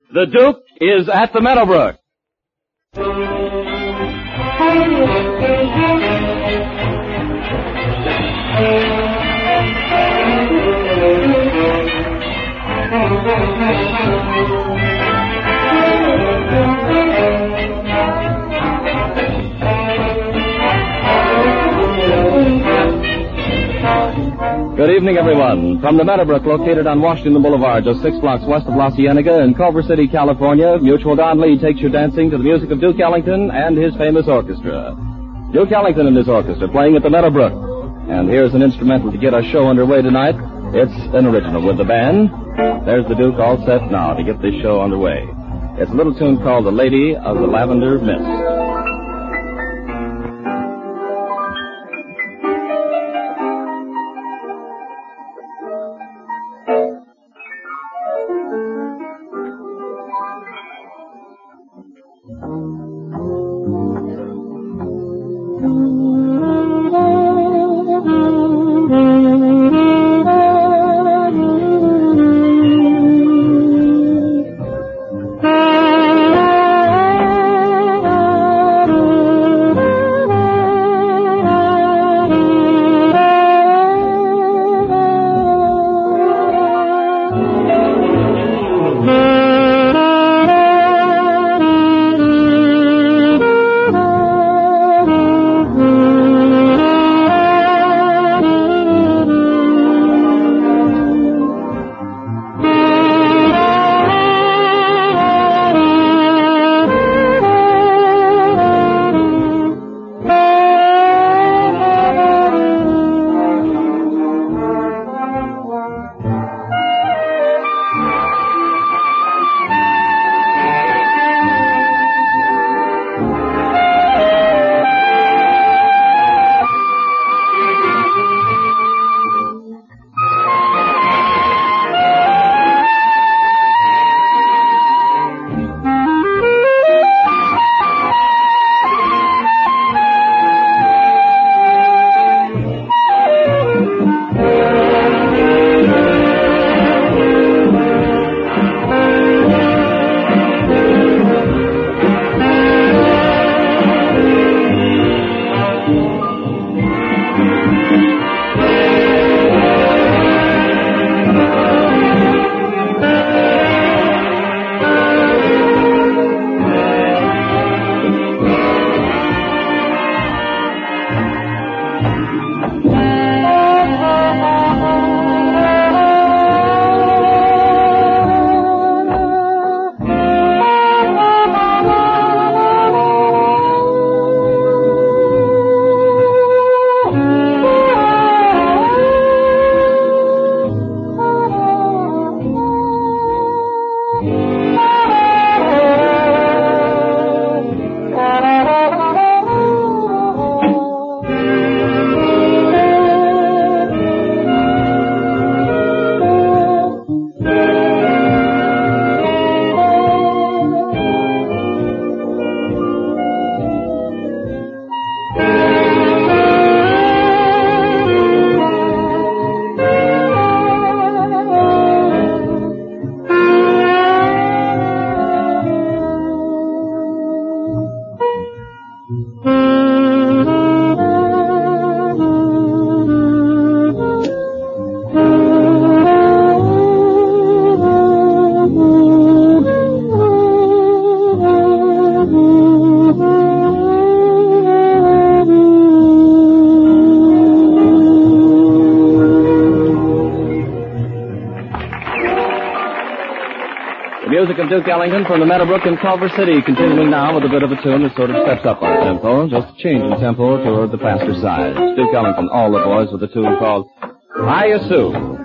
The Duke is at the Meadowbrook. Good evening, everyone. From the Meadowbrook, located on Washington Boulevard, just 6 blocks west of La Cienega in Culver City, California, Mutual Don Lee takes you dancing to the music of Duke Ellington and his famous orchestra. Duke Ellington and his orchestra playing at the Meadowbrook. And here's an instrumental to get our show underway tonight. It's an original with the band. There's the Duke all set now to get this show underway. It's a little tune called The Lady of the Lavender Mist. Music of Duke Ellington from the Meadowbrook in Culver City, continuing now with a bit of a tune that sort of steps up our tempo, just a change in tempo toward the faster side. It's Duke Ellington, all the boys, with a tune called Hiya Sue.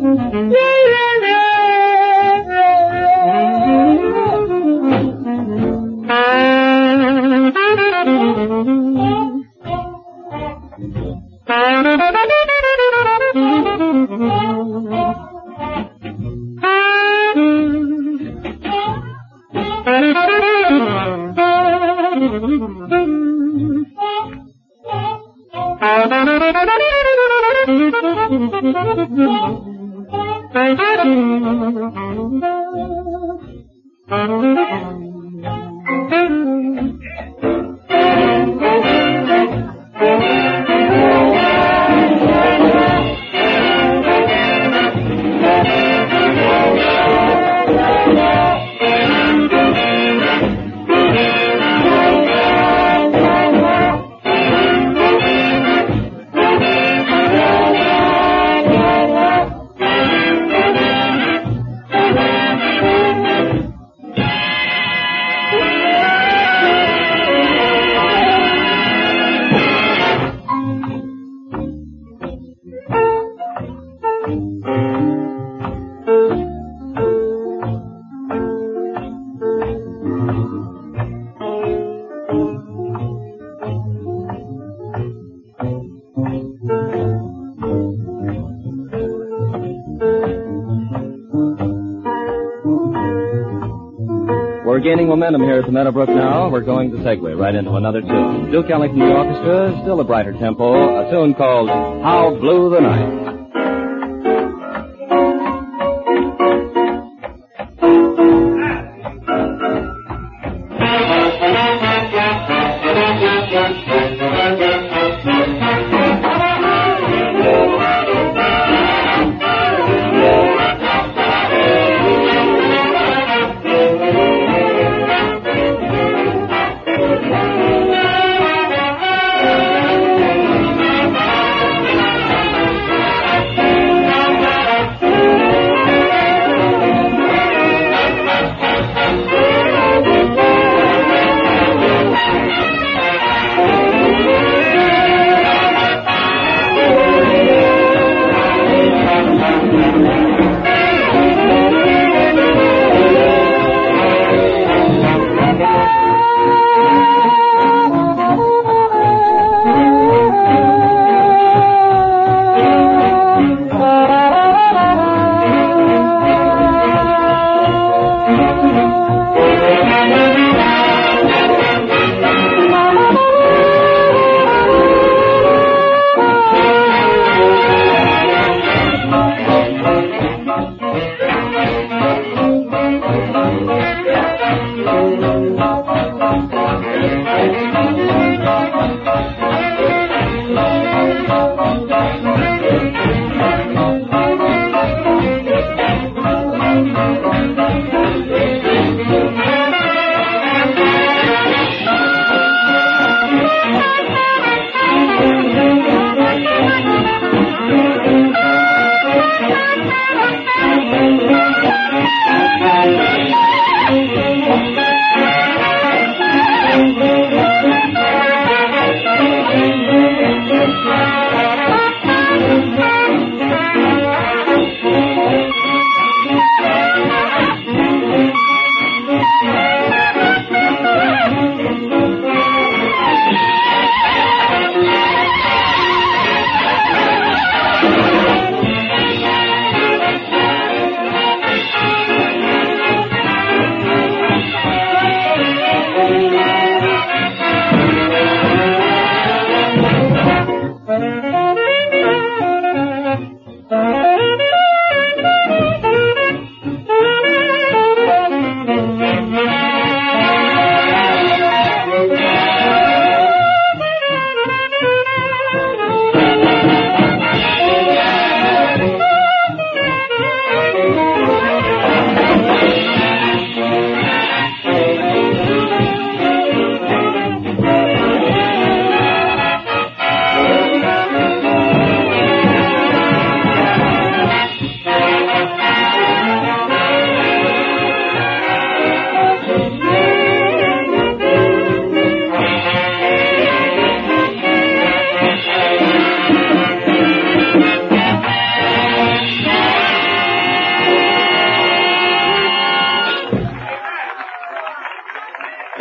We're gaining momentum here at the Meadowbrook now. We're going to segue right into another tune. Duke Ellington the Orchestra, still a brighter tempo, a tune called How Blue the Night.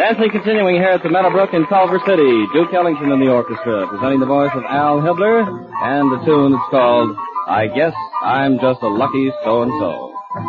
Dancing continuing here at the Meadowbrook in Culver City. Duke Ellington and the orchestra, presenting the voice of Al Hibbler, and the tune is called I Guess I'm Just a Lucky So-and-So.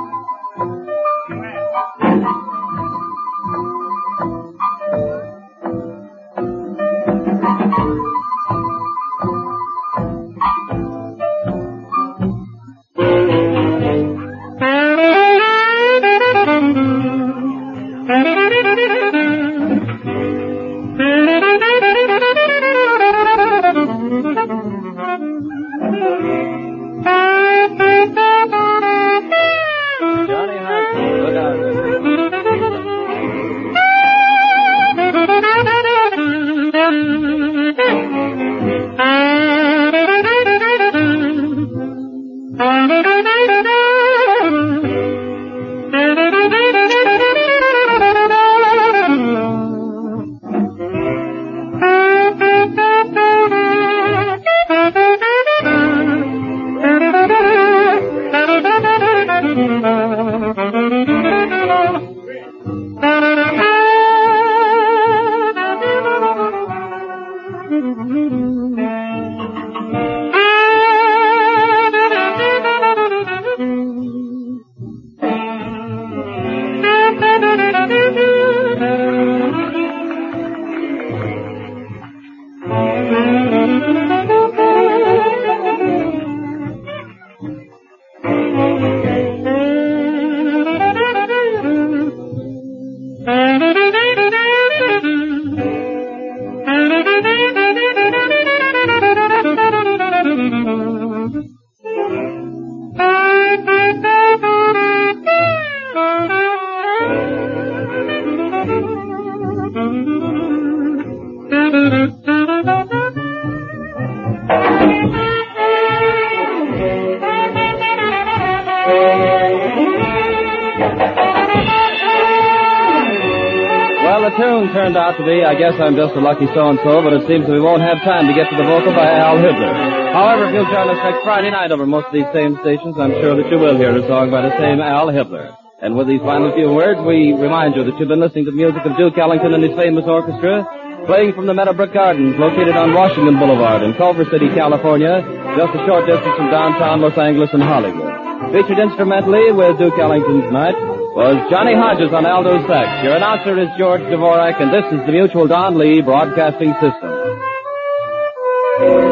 Well, the tune turned out to be I Guess I'm Just a Lucky So-and-So, but it seems we won't have time to get to the vocal by Al Hibbler. However, if you'll join us next Friday night over most of these same stations, I'm sure that you will hear a song by the same Al Hibbler. And with these final few words, we remind you that you've been listening to the music of Duke Ellington and his famous orchestra, playing from the Meadowbrook Gardens, located on Washington Boulevard in Culver City, California, just a short distance from downtown Los Angeles and Hollywood. Featured instrumentally with Duke Ellington tonight was Johnny Hodges on alto sax. Your announcer is George Dvorak, and this is the Mutual Don Lee Broadcasting System.